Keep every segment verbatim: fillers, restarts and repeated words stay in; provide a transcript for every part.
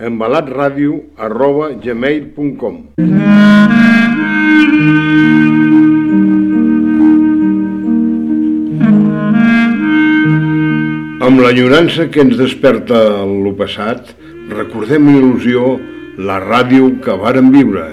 embalatradio arroba gmail punt com. Amb l'enyorança que ens desperta lo passat, recordem amb il·lusió la ràdio que vàrem viure.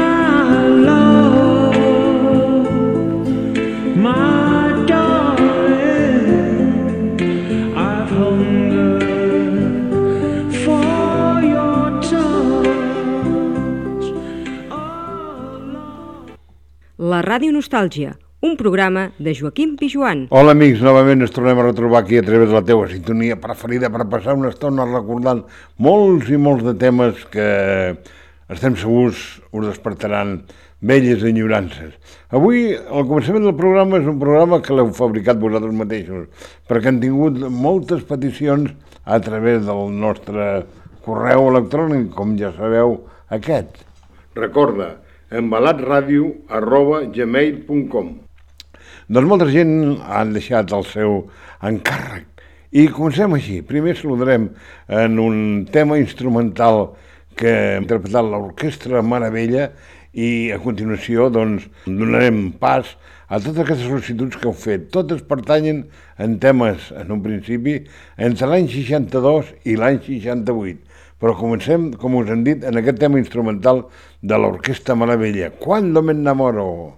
La Ràdio Nostàlgia, un programa de Joaquim Pijuan. Hola amics, novament ens tornem a retrobar aquí a través de la teua sintonia preferida per passar una estona recordant molts i molts de temes que estem segurs us despertaran velles enyorances. Avui, al començament del programa, és un programa que l'heu fabricat vosaltres mateixos, perquè han tingut moltes peticions a través del nostre correu electrònic, com ja sabeu, aquest. Recorda, embalatradio arroba gmail punt com. Doncs molta gent han deixat el seu encàrrec i comencem així. Primer saludarem en un tema instrumental que ha interpretat l'Orquestra Maravella i a continuació doncs, donarem pas a totes aquestes sol·licituds que heu fet. Totes pertanyen en temes, en un principi, entre l'any seixanta-dos i l'any seixanta-vuit. Però comencem, com us hem dit, en aquest tema instrumental de l'Orquestra Maravella. Cuando me enamoro.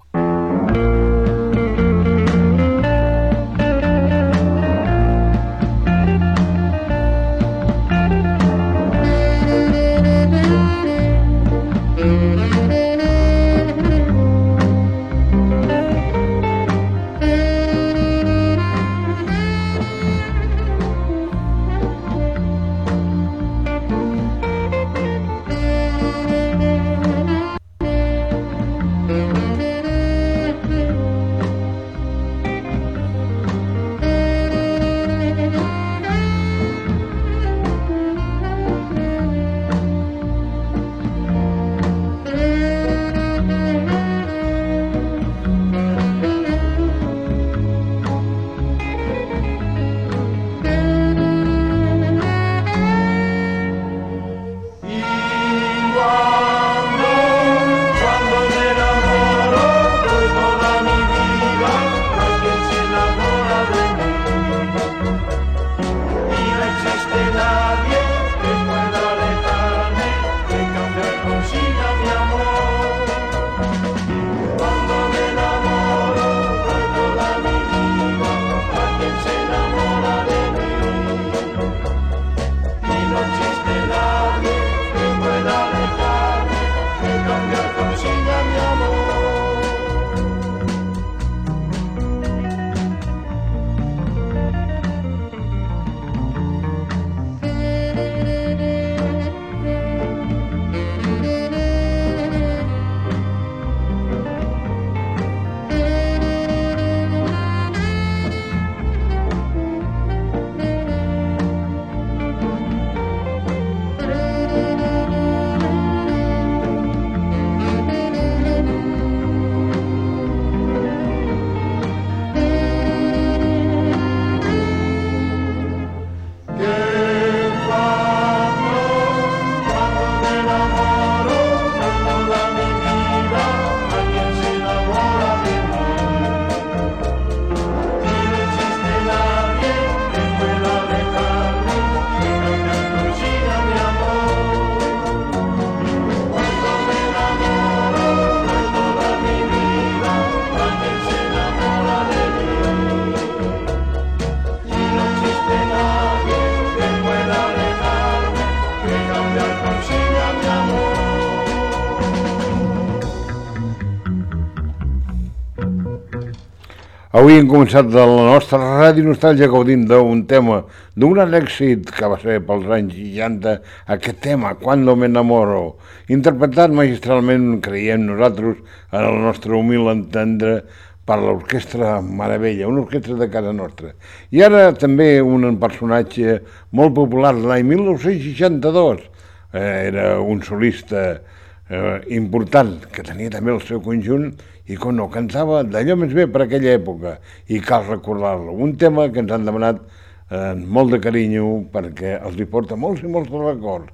Avui hem començat de la nostra Ràdio Nostàlgia gaudint d'un tema, d'un gran èxit que va ser pels anys seixanta, aquest tema, Cuando me enamoro, interpretat magistralment, creiem nosaltres, en el nostre humil entendre, per l'Orquestra Maravella, una orquestra de casa nostra. I ara també un personatge molt popular de l'any mil nou-cents seixanta-dos, eh, era un solista eh, important, que tenia també el seu conjunt, i com no, cantava d'allò més bé per aquella època, i cal recordar-lo. Un tema que ens han demanat eh, molt de carinyo, perquè els hi porta molts i molts records.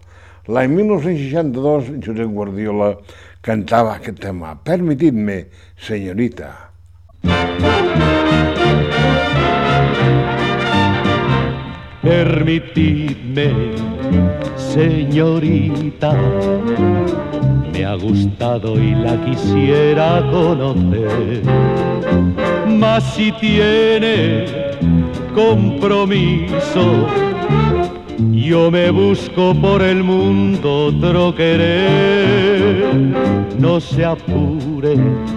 L'any mil nou-cents seixanta-dos, Josep Guardiola cantava aquest tema, Permitidme, señorita. Permitidme, señorita, me ha gustado y la quisiera conocer, mas si tiene compromiso, yo me busco por el mundo otro querer. No se apure,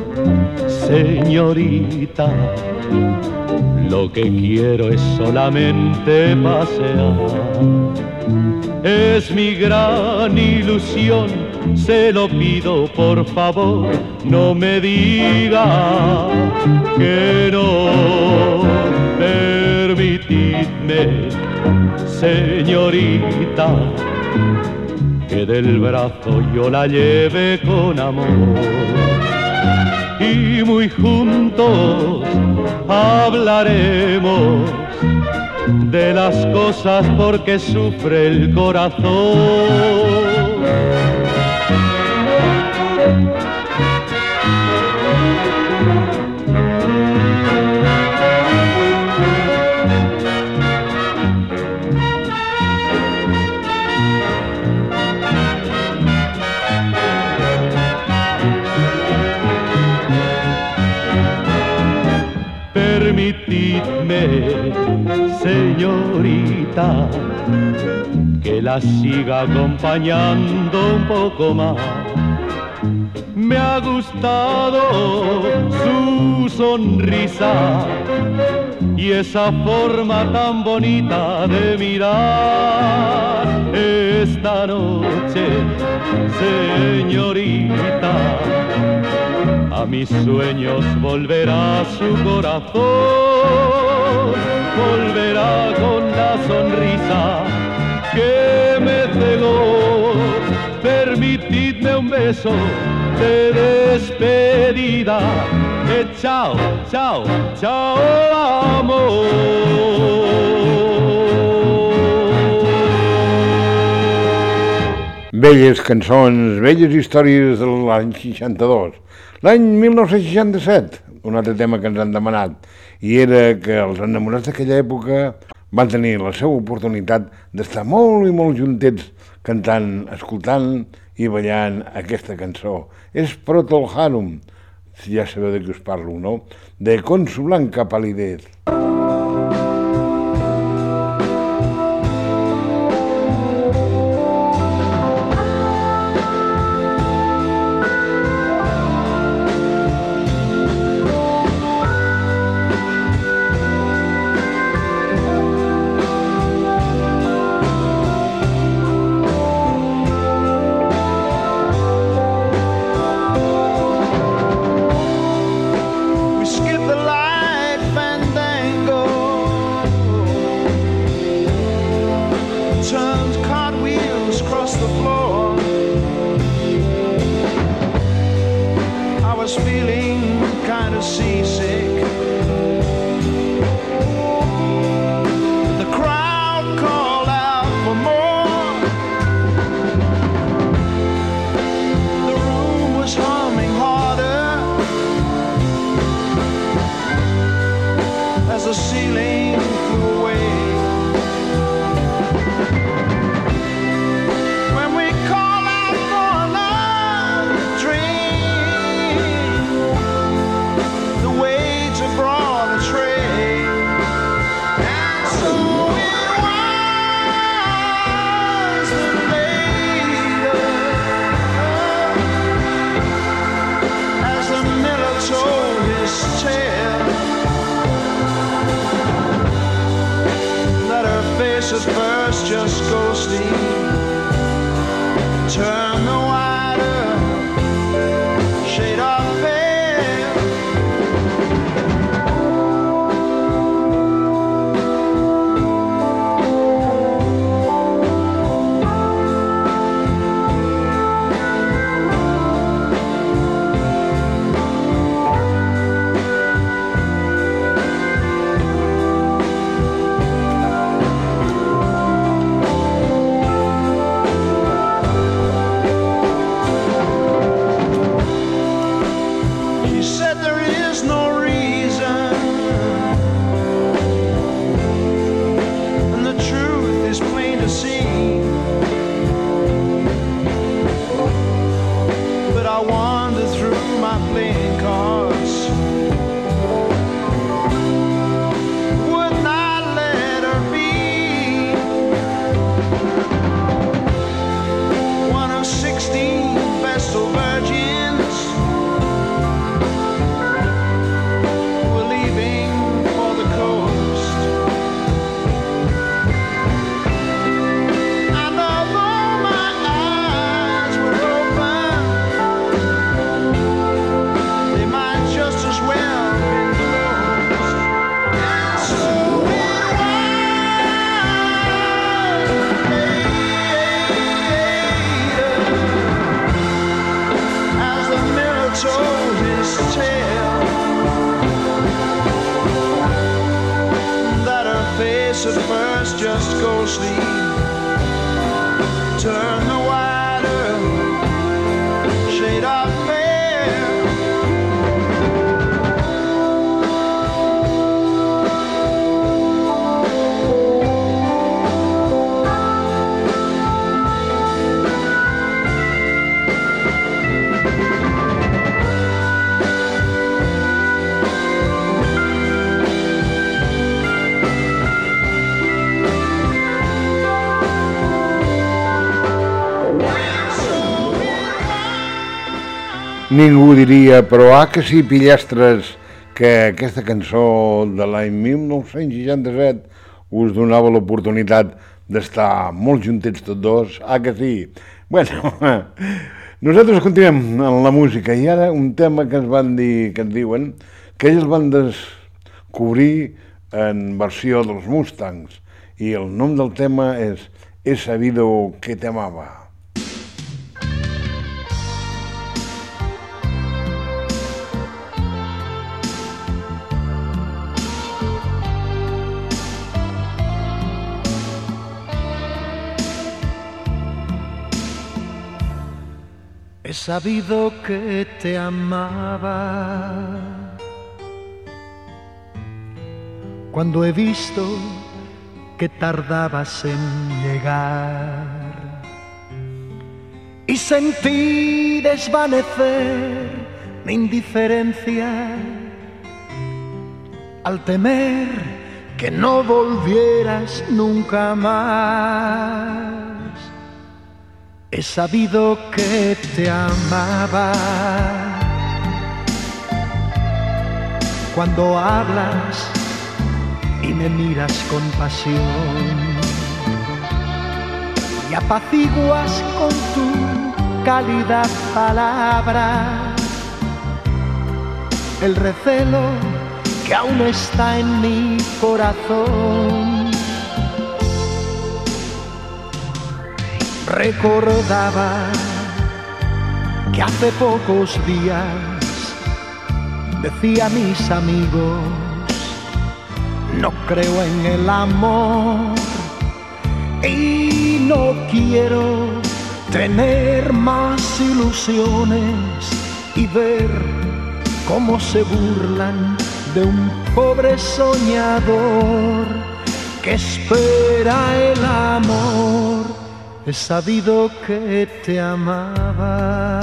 señorita, lo que quiero es solamente pasear. Es mi gran ilusión, se lo pido por favor, no me diga que no. Permitidme, señorita, que del brazo yo la lleve con amor y muy juntos hablaremos de las cosas por que sufre el corazón. Permitidme, señorita, que la siga acompañando un poco más. Me ha gustado su sonrisa y esa forma tan bonita de mirar. Esta noche, señorita, a mis sueños volverá su corazón, volverá con la sonrisa que me cegó. Permitidme un beso de despedida, que chao, chao, chao, amor. Belles cançons, belles històries de l'any seixanta-dos. L'any mil nou-cents seixanta-set, un altre tema que ens han demanat, i era que els enamorats d'aquella època van tenir la seva oportunitat d'estar molt i molt juntets cantant, escoltant i ballant aquesta cançó. És Proto el Harum, si ja sabeu de què us parlo, no? De Con su blanca palidez. Told his tale. I wander through my playing cards, would not let her be one of sixteen Vestal virgins who were leaving for the coast. And although my eyes were open, they might just as well have been closed. And so it was later, as the miller told his tale, that her face at first just ghostly turned the wider shade of pale. Ningú diria, però ah que sí, pillastres, que aquesta cançó de l'any mil nou-cents seixanta-set us donava l'oportunitat d'estar molt juntets tots dos, ah que sí. Bueno, nosaltres continuem en la música i ara un tema que ens van dir, que ens diuen, que ells van descobrir en versió dels Mustangs i el nom del tema és He sabido que te amaba. He sabido que te amaba cuando he visto que tardabas en llegar y sentí desvanecer mi indiferencia al temer que no volvieras nunca más. He sabido que te amaba cuando hablas y me miras con pasión y apaciguas con tu cálida palabra el recelo que aún está en mi corazón. Recordaba que hace pocos días decía a mis amigos: no creo en el amor y no quiero tener más ilusiones y ver cómo se burlan de un pobre soñador que espera el amor. He sabido que te amaba,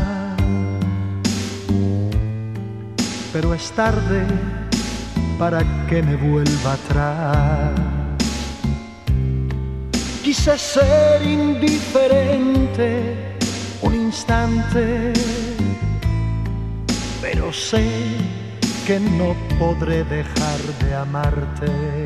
pero es tarde para que me vuelva atrás. Quise ser indiferente un instante, pero sé que no podré dejar de amarte.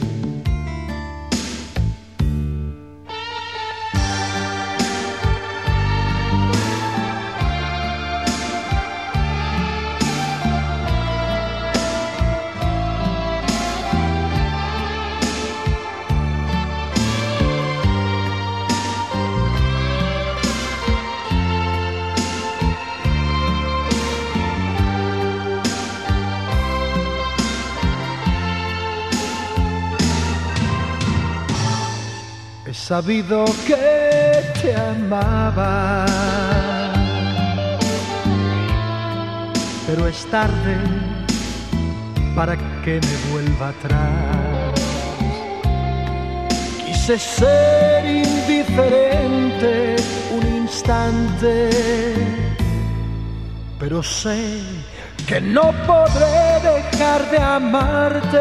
He sabido que te amaba, pero es tarde para que me vuelva atrás. Quise ser indiferente un instante, pero sé que no podré dejar de amarte.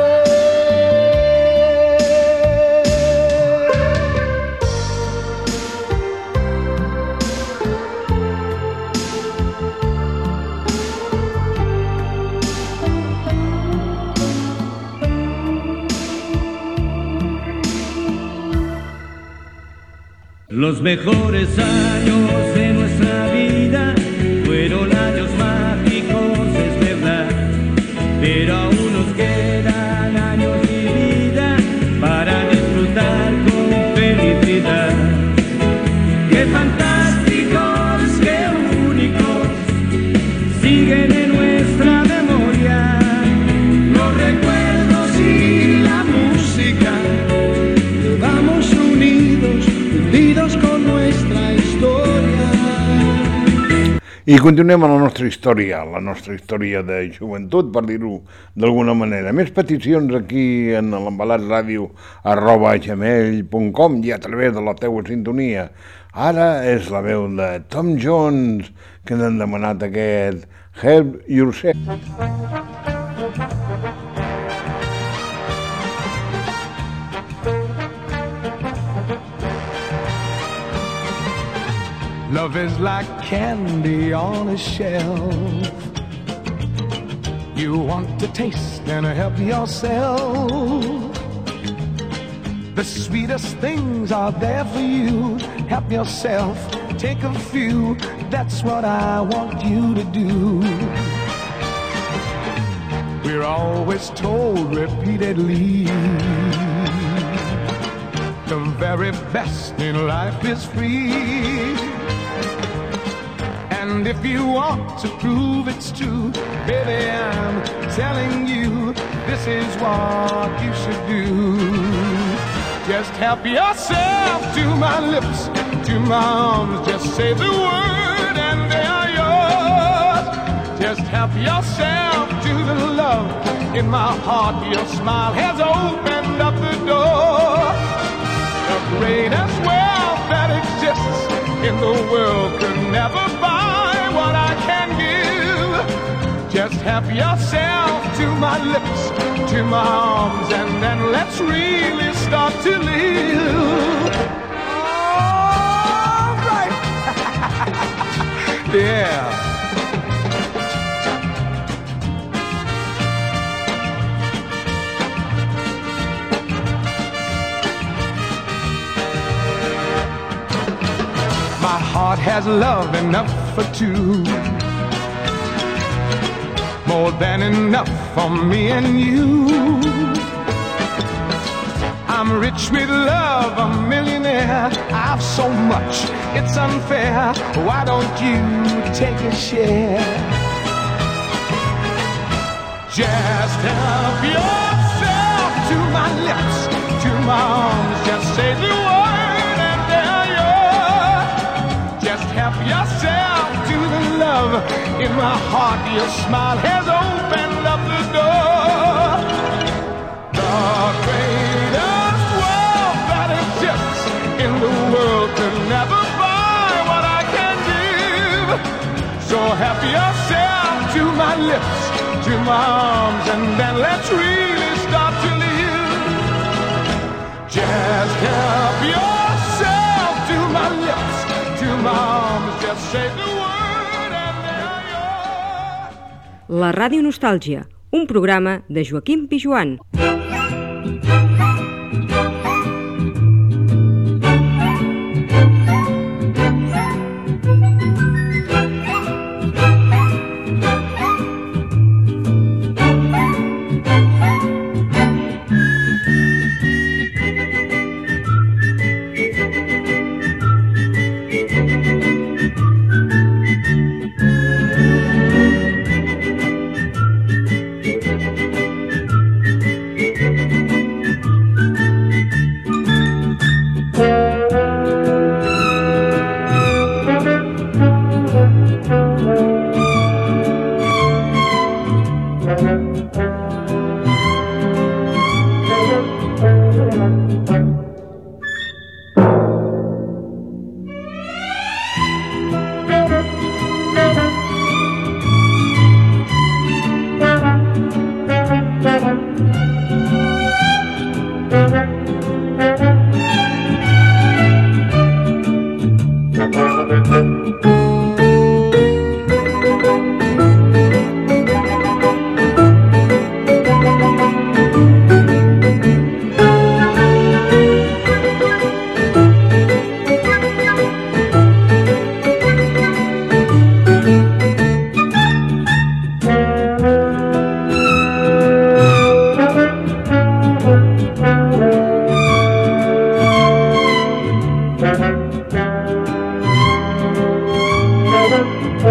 Los mejores años de nuestra vida fueron años mágicos, es verdad, pero aún nos quedan años de vida para disfrutar con felicidad. ¡Qué fantásticos, qué únicos, siguen en nuestra memoria los recuerdos y la música! Vamos unidos, unidos con nuestra historia. I continuem amb la nostra història, la nostra història de joventut, per dir-ho d'alguna manera. Més peticions aquí en l'embalat ràdio arroba gmail punt com i a través de la teua sintonia. Ara és la veu de Tom Jones, que ens han demanat aquest Help Yourself. Love is like candy on a shelf. You want to taste and help yourself. The sweetest things are there for you. Help yourself, take a few. That's what I want you to do. We're always told repeatedly the very best in life is free. And if you want to prove it's true, baby, I'm telling you, this is what you should do. Just help yourself to my lips, to my arms, just say the word and they are yours. Just help yourself to the love in my heart. Your smile has opened up the door. The greatest wealth that exists in the world could never buy what I can give. Just help yourself to my lips, to my arms, and then let's really start to live. All right. Yeah. My heart has love enough for two, more than enough for me and you. I'm rich with love, a millionaire. I've so much, it's unfair. Why don't you take a share? Just help yourself to my lips, to my arms. Just say the word and they're yours. Just help yourself to the love in my heart. Your smile has opened up the door. The greatest wealth that exists in the world could never buy what I can give. So help yourself to my lips, to my arms, and then let's really start to live. Just help yourself to my lips, to my arms, just say the word and they're yours. La Ràdio Nostàlgia, un programa de Joaquim Pijuan.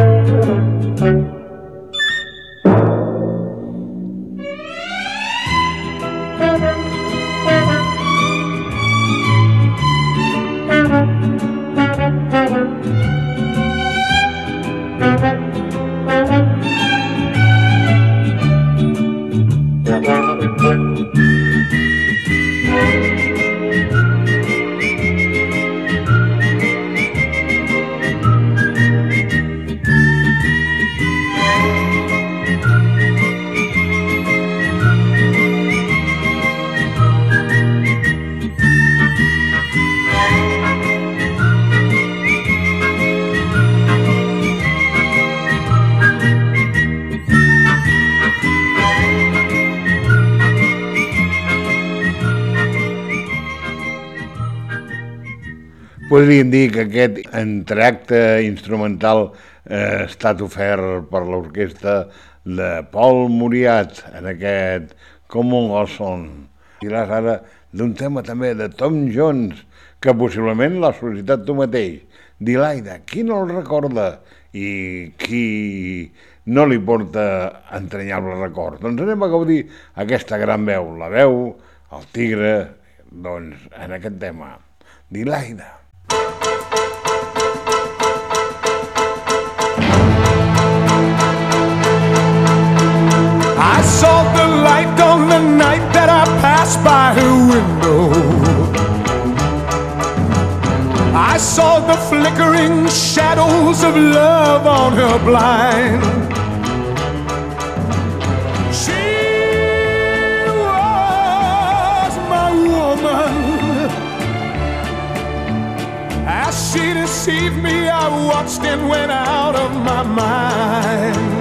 Podríem dir que aquest entreacte instrumental eh, ha estat ofert per l'orquestra de Paul Muriat en aquest Common Lawson. I l'has ara d'un tema també de Tom Jones, que possiblement l'ha sol·licitat tu mateix. Dilaida, qui no el recorda i qui no li porta entranyable record? Doncs anem a gaudir aquesta gran veu, la veu, el tigre, doncs, en aquest tema. Dilaida. I saw the light on the night that I passed by her window. I saw the flickering shadows of love on her blind. She was my woman. As she deceived me, I watched and went out of my mind.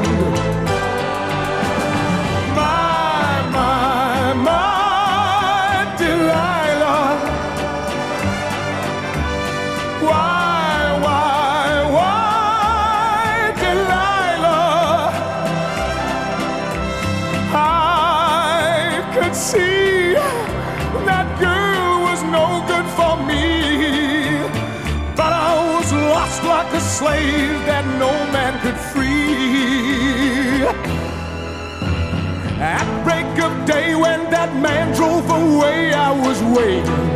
See, that girl was no good for me, but I was lost like a slave that no man could free. At break of day when that man drove away, I was waiting.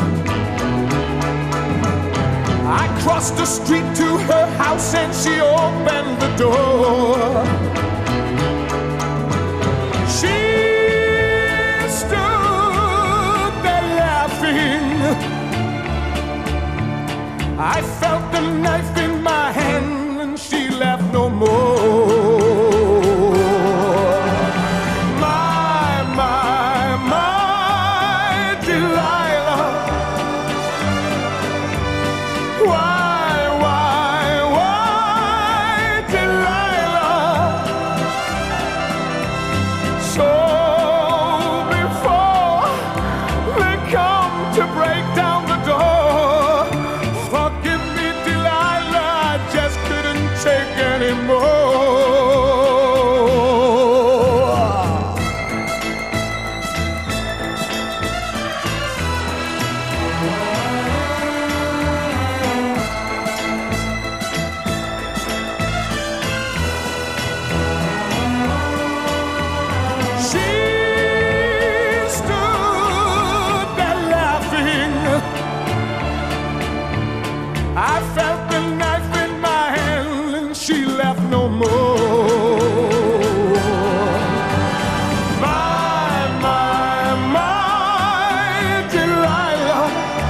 I crossed the street to her house and she opened the door. She I felt the knife in my hand and she laughed no more. My, my, my Delilah. Why, why, why Delilah? So before they come to break down the door, take anymore. She stood there laughing. I felt the knife in my hand. She left no more. My, my, my Delilah.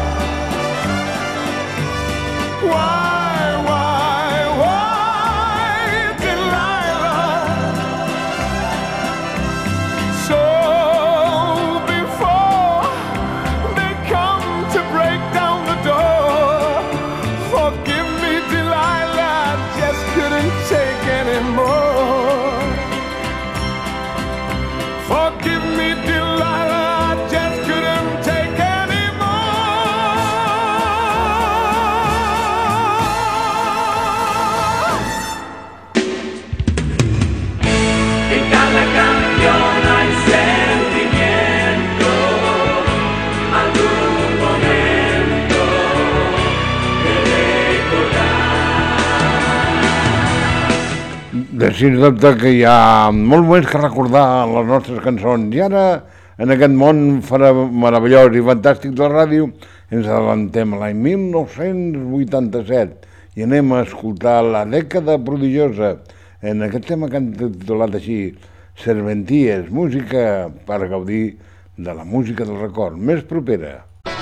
Why, why, why Delilah? So before they come to break down the door, forgive me Delilah, I just couldn't take anymore. De sens dubte que hi ha molt més que recordar les nostres cançons. I ara, en aquest món meravellós i fantàstic de la ràdio, ens avantem a l'any mil nou-cents vuitanta-set i anem a escoltar La dècada prodigiosa en aquest tema que han titulat així, Serventies, música per gaudir de la música del record més propera.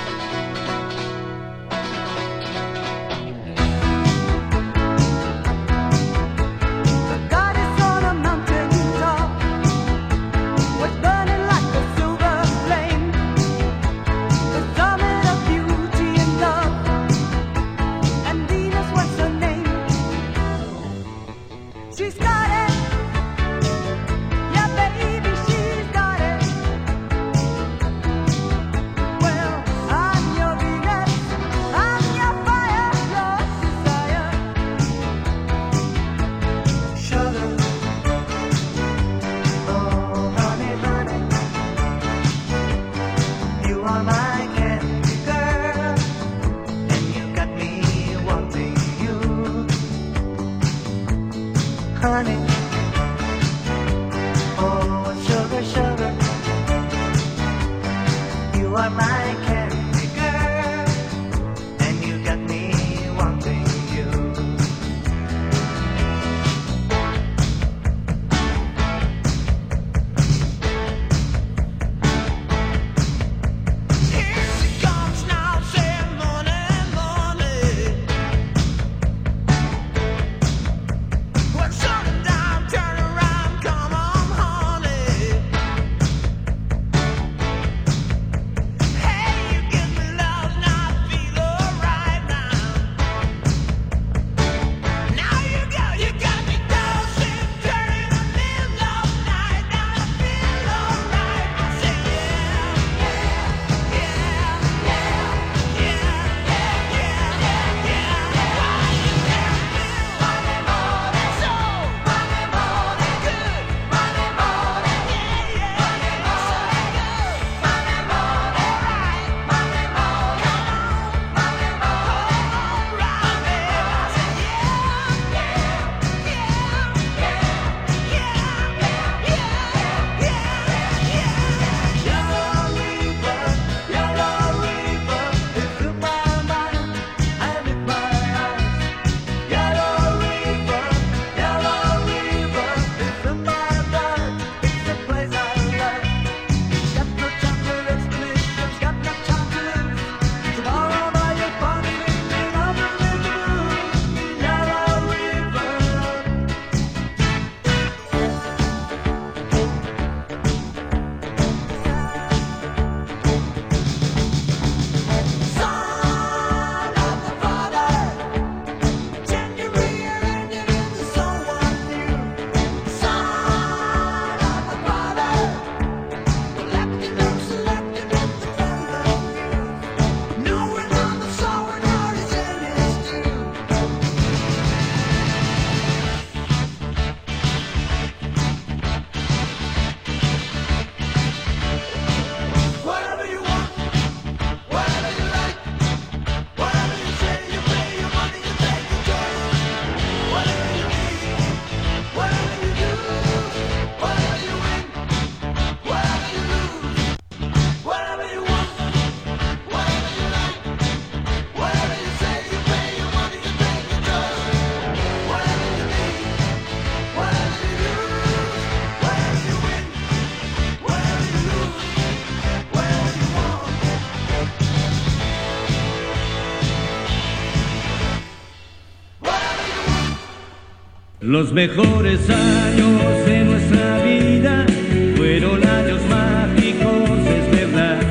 Los mejores años de nuestra vida fueron años mágicos, es verdad,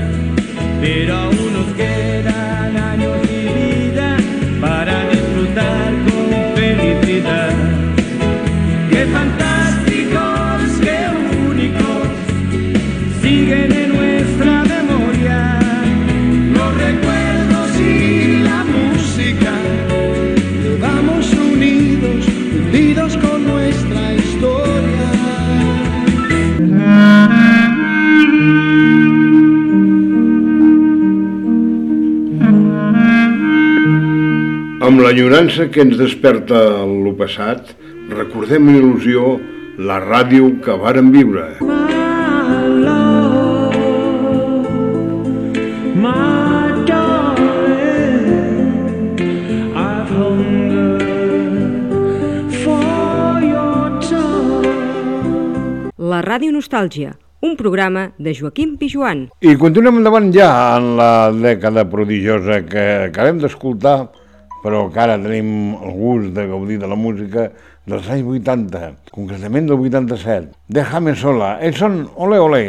pero aún nos quedan años de vida para disfrutar con felicidad. ¡Qué fantásticos, qué únicos siguen en nuestra memoria! Los recuerdos y la música, vamos unidos, unidos con nuestra historia. Amb l'enyorança que ens desperta lo passat, recordem amb il·lusió la ràdio que vàrem viure. My love, my darling, I've hungered for your touch. La Ràdio Nostàlgia, un programa de Joaquim Pijuan. I continuem endavant ja en la dècada prodigiosa que acabem d'escoltar, però que ara tenim el gust de gaudir de la música dels anys vuitanta, concretament del vuitanta-set. Déjame sola, ells són Olé Olé.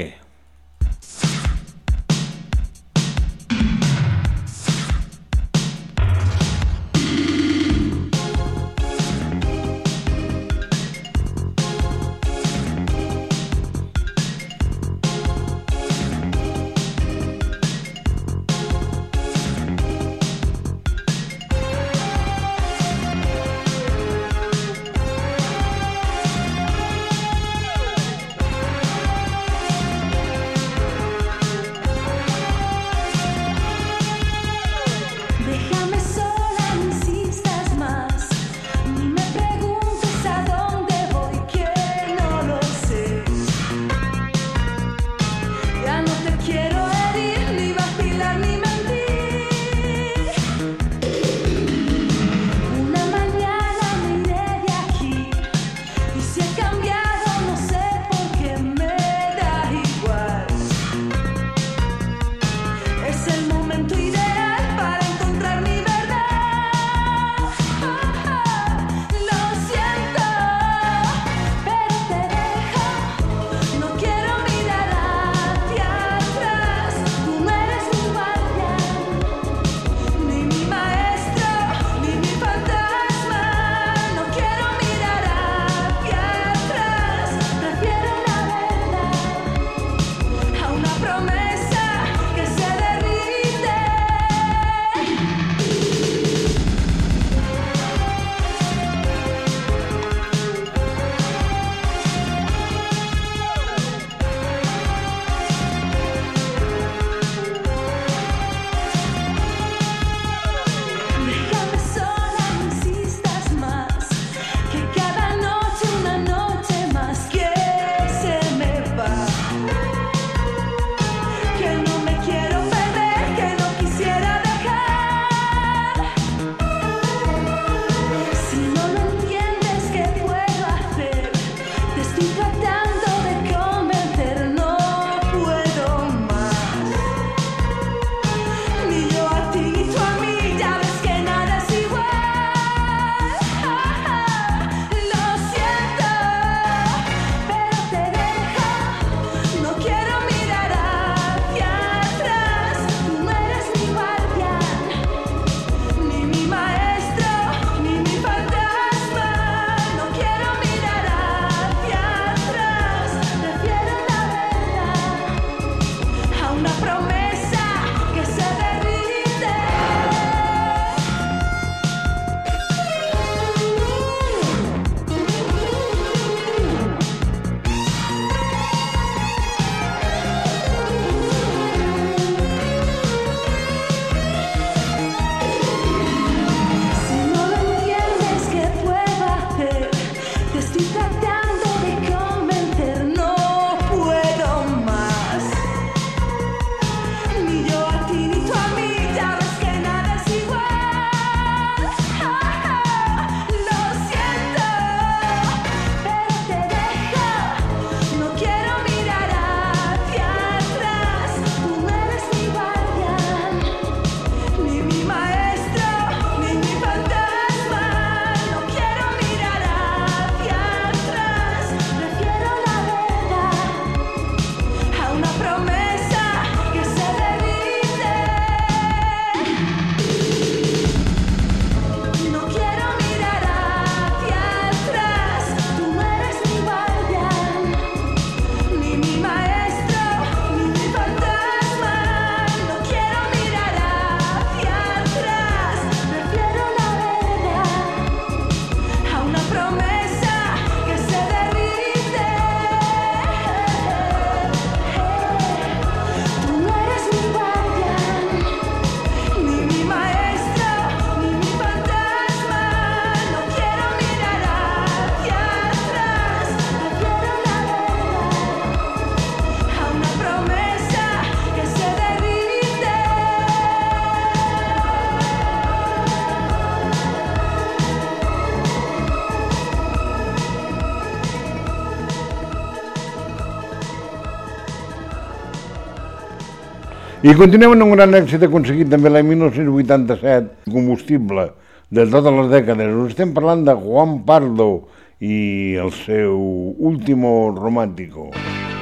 I continuem amb un gran èxit aconseguit també l'any mil nou-cents vuitanta-set, combustible de totes les dècades. Us estem parlant de Juan Pardo i el seu Último Romántico.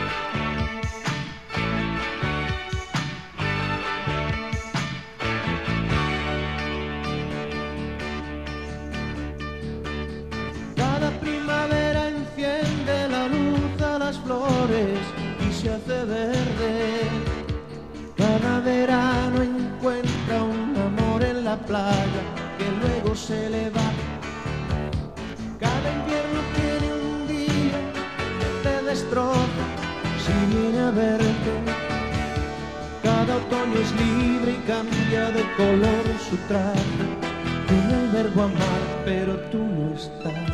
Cada primavera enciende la luz a las flores y se hace verde. Cada verano encuentra un amor en la playa que luego se le va. Cada invierno tiene un día que te destroza si viene a verte. Cada otoño es libre y cambia de color su traje. Tiene el verbo amar, pero tú no estás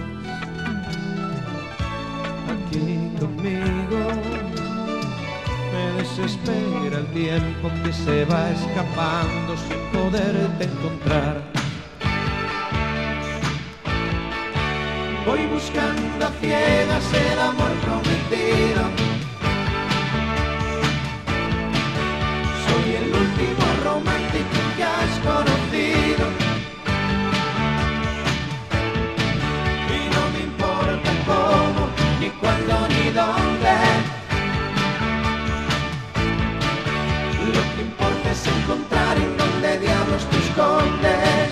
aquí conmigo. Me desespera el tiempo que se va escapando sin poderte encontrar. Voy buscando a ciegas el amor prometido. Soy el último romántico que has conocido. Y no me importa cómo, ni cuándo, ni dónde. Lo que importa es encontrar en dónde diablos te escondes.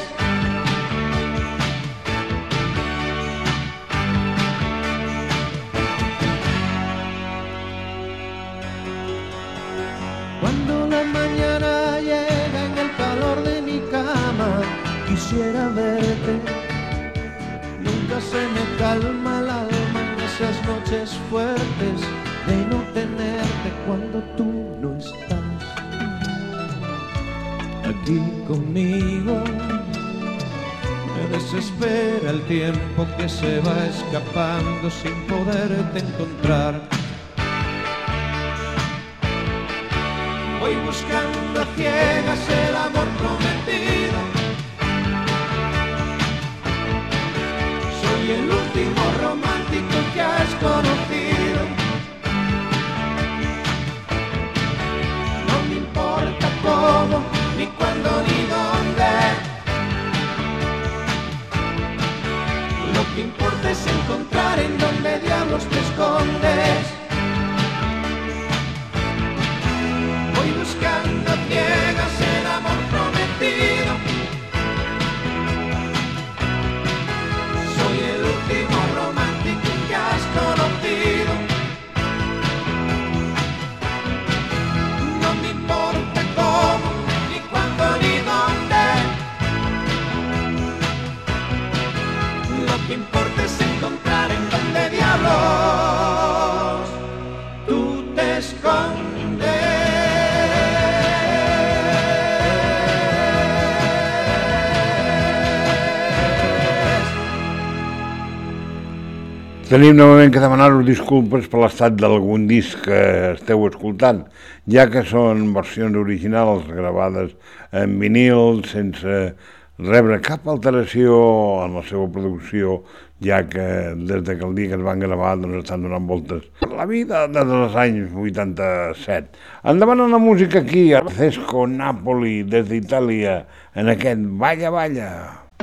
Cuando la mañana llega en el calor de mi cama, quisiera verte. Nunca se me calma el alma en esas noches fuertes de no tenerte cuando tú no estás aquí conmigo. Me desespera el tiempo que se va escapando sin poderte encontrar. Voy buscando a ciegas el amor prometido. Soy el último romántico que has conocido. No me importa cómo, ni cuándo, ni dónde. Lo que importa es encontrar en dónde diablos te escondes. Voy buscando a ciegas el amor prometido. Soy el último romántico que has conocido. No me importa cómo, ni cuándo, ni dónde. Lo que importa es encontrar en dónde diablos tú te escondes. Tenim novament que demanar-vos disculpes per l'estat d'algun disc que esteu escoltant, ja que són versions originals gravades en vinil sense rebre cap alteració en la seva producció, ja que des de que el dia que es van gravar doncs estan donant voltes per la vida des dels anys vuitanta-set. Endavant amb la música aquí, a Francesco Napoli, des d'Itàlia, en aquest Balla Balla.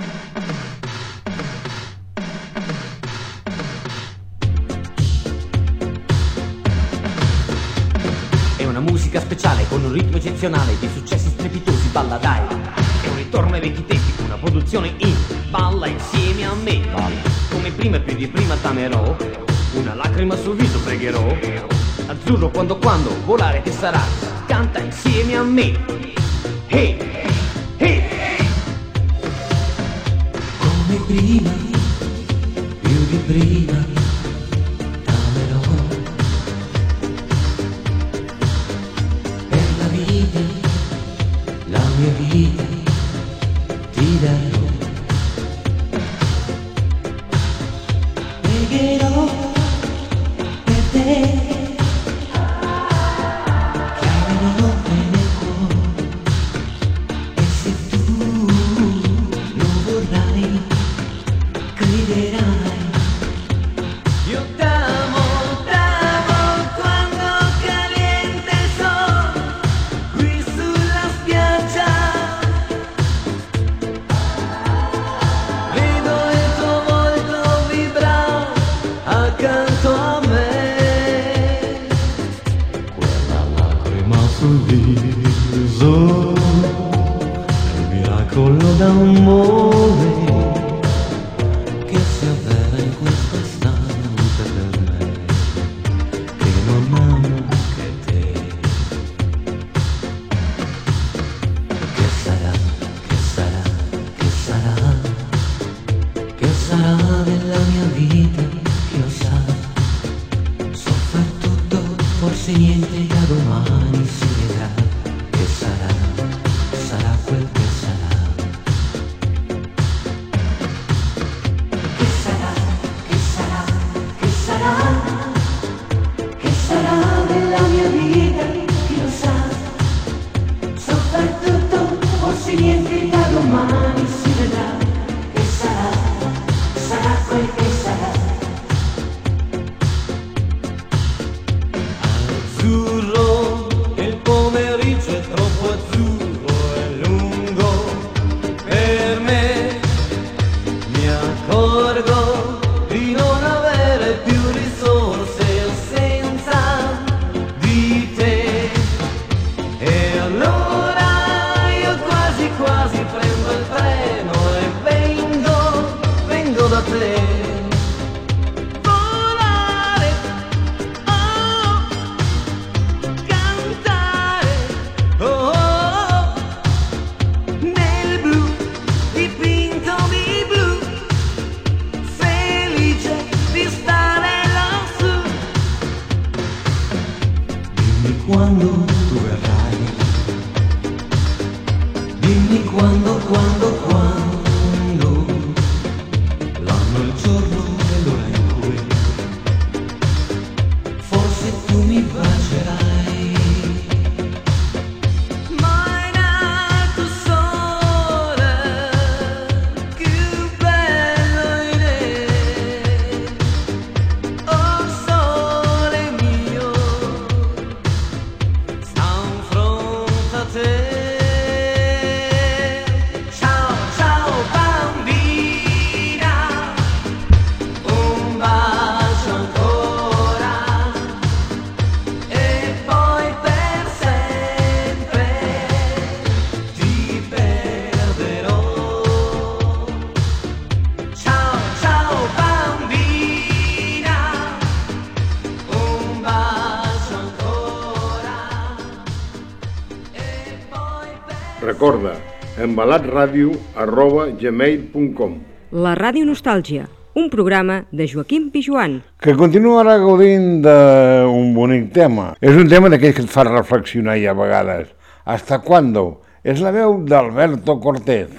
Musica speciale con un ritmo eccezionale di successi strepitosi, balla dai. È un ritorno ai vecchi tempi, una produzione in balla insieme a me. Come prima e più di prima t'amerò, una lacrima sul viso pregherò. Azzurro quando quando volare che sarà, canta insieme a me. Hey, hey. Come prima, più di prima. La mia vita ti darò, pregherò per te, chiamerò nel cuore, e se tu lo vorrai, crederai accanto a me. Quella lacrima sul viso è il miracolo d'amore che si avvera in questo istante per me, che non amo che te. Che sarà, che sarà, che sarà, che sarà nella mia vita, chi lo sa. So far tutto, forse niente, da domani si vedrà. Che sarà, sarà quel che sarà. Che sarà, che sarà, che sarà, che sarà nella mia vita, chi lo sa. So far tutto, forse niente, da domani si vedrà. Che sarà, sarà quel che sarà. Azzurro, il pomeriggio è troppo azzurro e lungo per me. Mi accorgo di non avere più risorse senza di te. E allora io quasi quasi prendo il treno e vengo, vengo da te. Volare, oh, cantare, oh, oh, nel blu, dipinto di blu, felice di stare lassù. Dimmi quando tu verrai, dimmi quando, quando, quando, l'anno, il giorno e l'ora in cui forse tu mi bacerai. Ma in alto sole, più bello in te, oh sole mio, sta in fronte a te. Ciao, ciao bambina, un bacio ancora e poi per sempre ti perderò. Ciao, ciao bambina, un bacio ancora e poi per Recorda, embalatradio arroba gmail punt com. La Ràdio Nostàlgia, un programa de Joaquim Pijuan. Que continua ara gaudint d'un bonic tema. És un tema d'aquells que et fa reflexionar i a vegades. ¿Hasta cuándo? És la veu d'Alberto Cortés.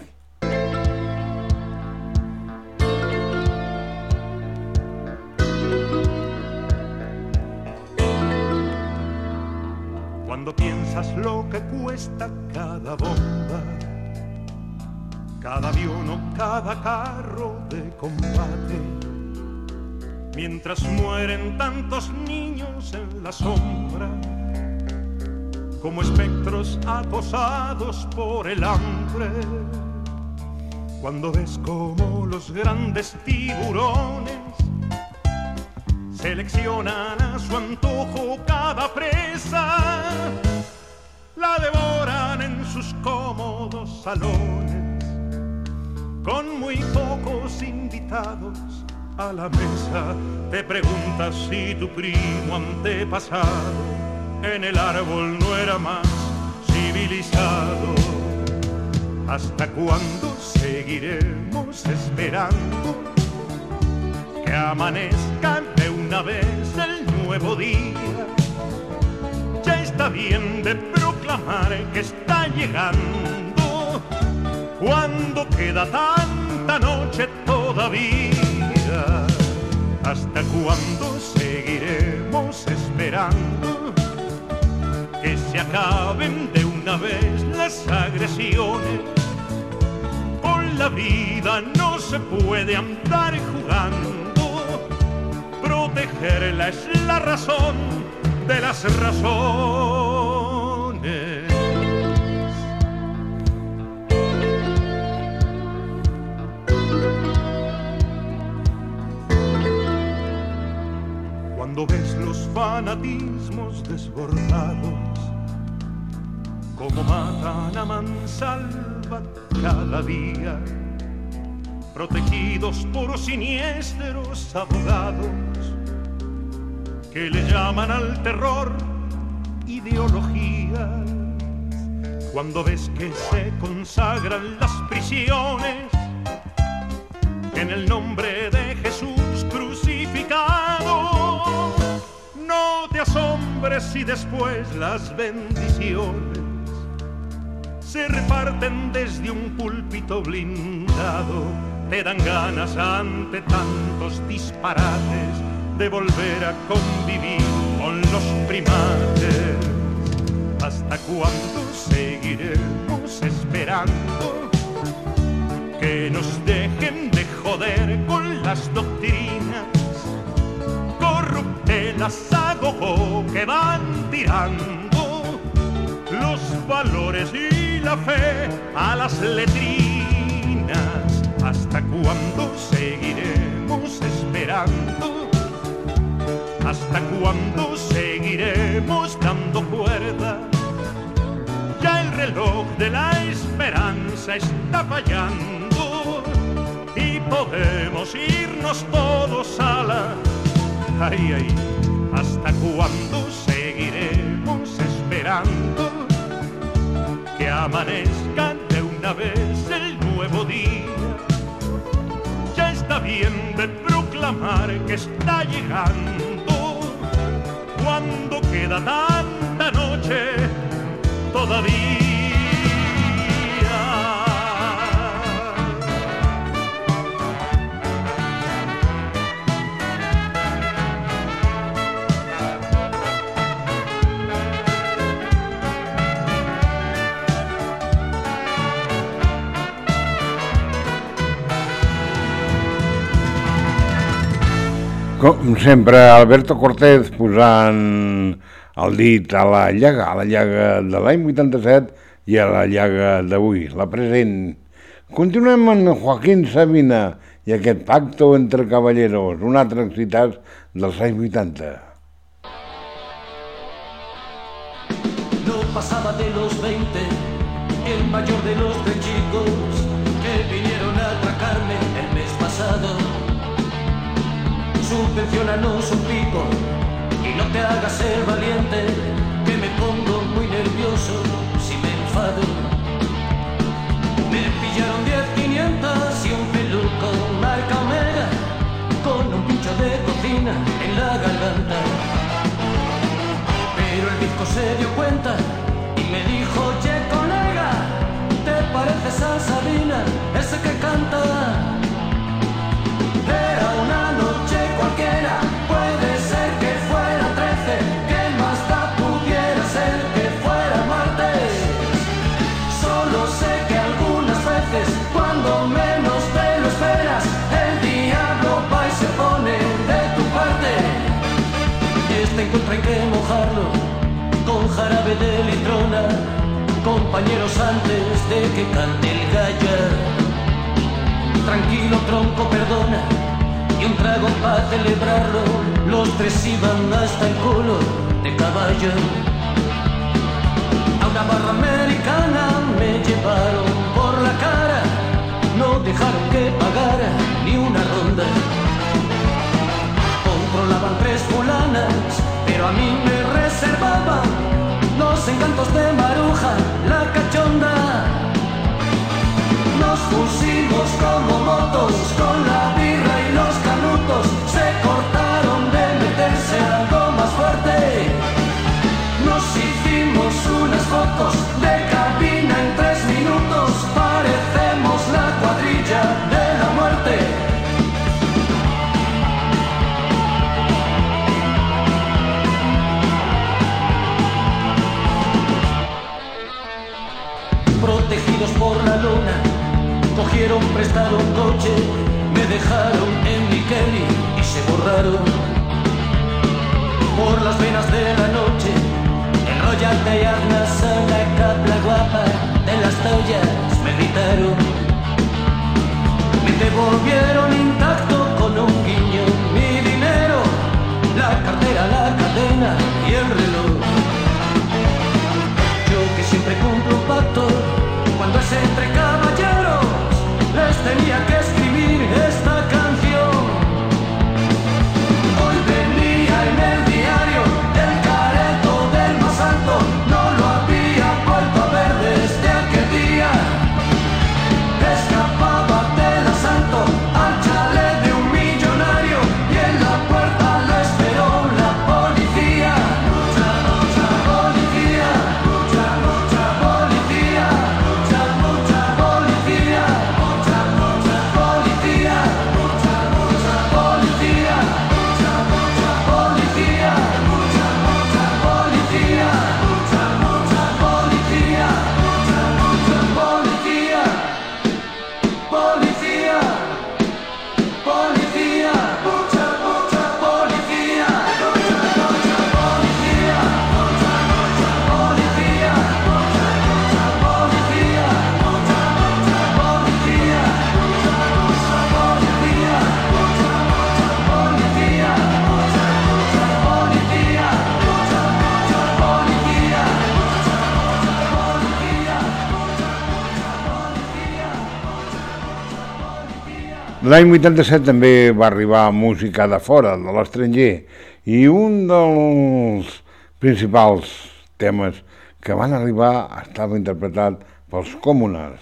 Cuando piensas lo que cuesta cada bomba, cada avión o cada carro de combate, mientras mueren tantos niños en la sombra, como espectros acosados por el hambre, cuando ves como los grandes tiburones seleccionan a su antojo cada presa, la devoran en sus cómodos salones, con muy pocos invitados a la mesa. Te preguntas si tu primo antepasado en el árbol no era más civilizado. ¿Hasta cuándo seguiremos esperando que amanezca de una vez el nuevo día? Ya está bien de proclamar que está llegando, cuando queda tanta noche todavía. ¿Hasta cuándo seguiremos esperando que se acaben de una vez las agresiones? Con la vida no se puede andar jugando, protegerla es la razón de las razones. Cuando ves los fanatismos desbordados, como matan a mansalva cada día, protegidos por siniestros abogados que le llaman al terror ideologías. Cuando ves que se consagran las prisiones en el nombre de Jesús crucificado, no te asombres si después las bendiciones se reparten desde un púlpito blindado. Te dan ganas ante tantos disparates de volver a convivir con los primates. ¿Hasta cuándo seguiremos esperando que nos dejen de joder con las doctrinas corruptelas a gogo que van tirando los valores y la fe a las letrinas? ¿Hasta cuándo seguiremos esperando? ¿Hasta cuándo seguiremos dando cuerda? Ya el reloj de la esperanza está fallando y podemos irnos todos a la... Ay, ay, ¿hasta cuándo seguiremos esperando que amanezca de una vez el nuevo día? Ya está bien de proclamar que está llegando, cuando queda tanta noche todavía. Com sempre, Alberto Cortés posant el dit a la llaga, a la llaga de l'any vuitanta-set i a la llaga d'avui, la present. Continuem amb Joaquín Sabina i aquest Pacto entre Caballeros, un altre excitat dels anys vuitanta. No pasaba de los veinte, el mayor de los tres chicos que vinieron a atracarme el mes pasado. Subvenciónanos un pico y no te hagas el valiente, que me pongo muy nervioso si me enfado. Me pillaron diez quinientas y un peluco marca Omega, con un pincho de cocina en la garganta. Pero el disco se dio cuenta y me dijo: oye colega, ¿te pareces a Sabina, ese que canta? Era una noche cualquiera, puede ser que fuera trece, que más da pudiera ser que fuera martes. Solo sé que algunas veces, cuando menos te lo esperas, el diablo va y se pone de tu parte. Y este encuentro hay que mojarlo con jarabe de litrona, compañeros, antes de que cante el gallo. Tranquilo tronco, perdona, y un trago para celebrarlo. Los tres iban hasta el culo de caballo. A una barra americana me llevaron por la cara, no dejaron que pagara ni una ronda. Controlaban tres fulanas, pero a mí me reservaban los encantos de Maruja, la cachonda. Nos pusimos como motos con la birra y los canutos, se cortaron de meterse algo más fuerte. Nos hicimos unas fotos de cabina en tres minutos, parecemos la cuadrilla de la muerte. Protegidos por la luna, cogieron prestado un coche, me dejaron en mi Kelly y se borraron. Por las venas de la noche, enrollate y hazlas a la capla guapa de las toallas, me gritaron. Me devolvieron intacto con un guiño mi dinero, la cartera L'any vuitanta-set també va arribar música de fora, de l'estranger, i un dels principals temes que van arribar estava interpretat pels Comunards.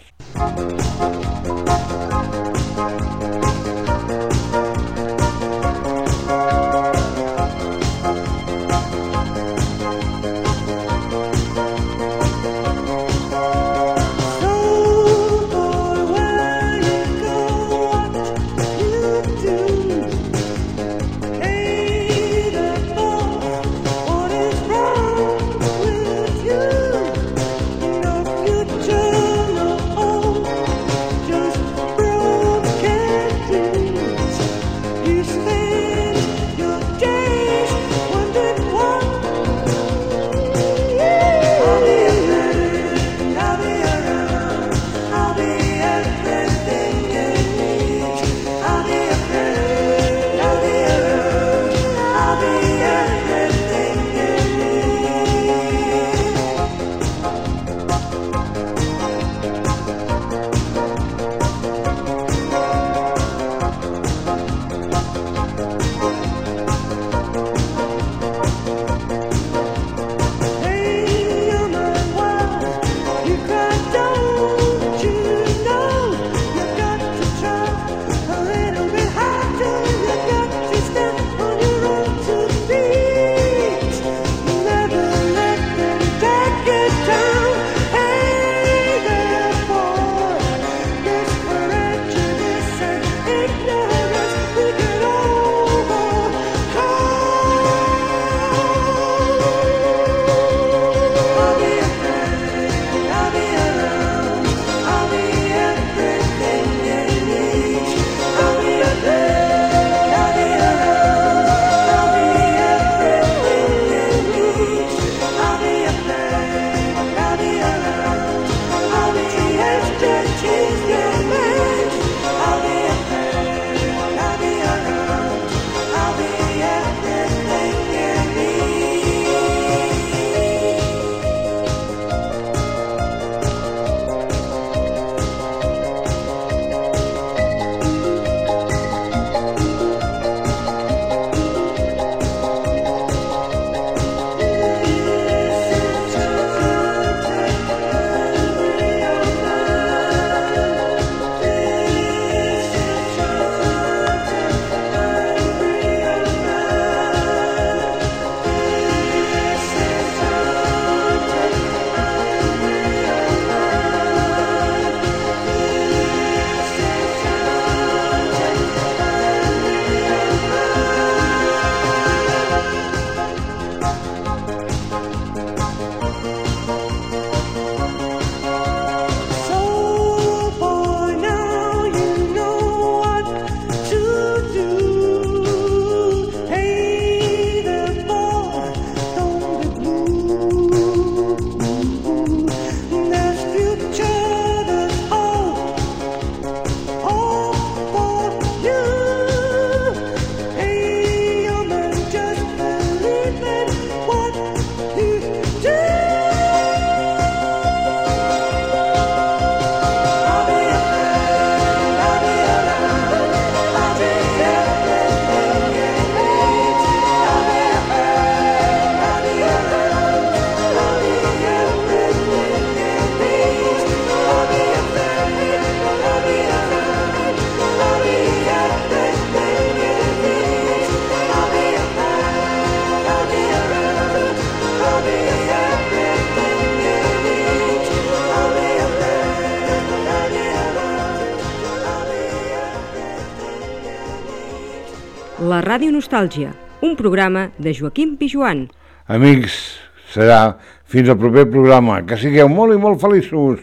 La Ràdio Nostàlgia, un programa de Joaquim Pijuan. Amics, serà fins al proper programa. Que sigueu molt i molt feliços.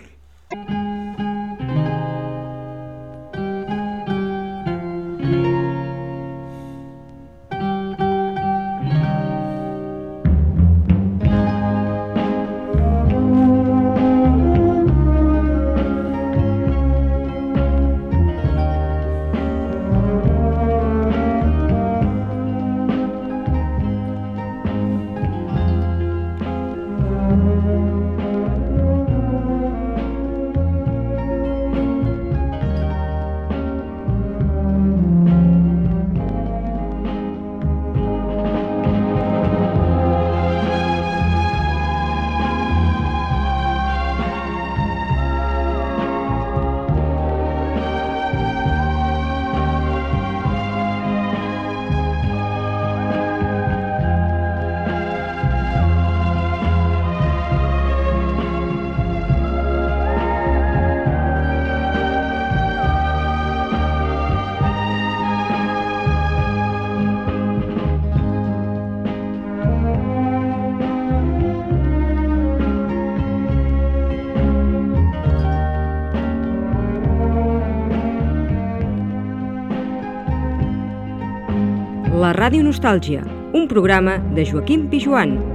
Ràdio Nostàlgia, un programa de Joaquim Pijuan.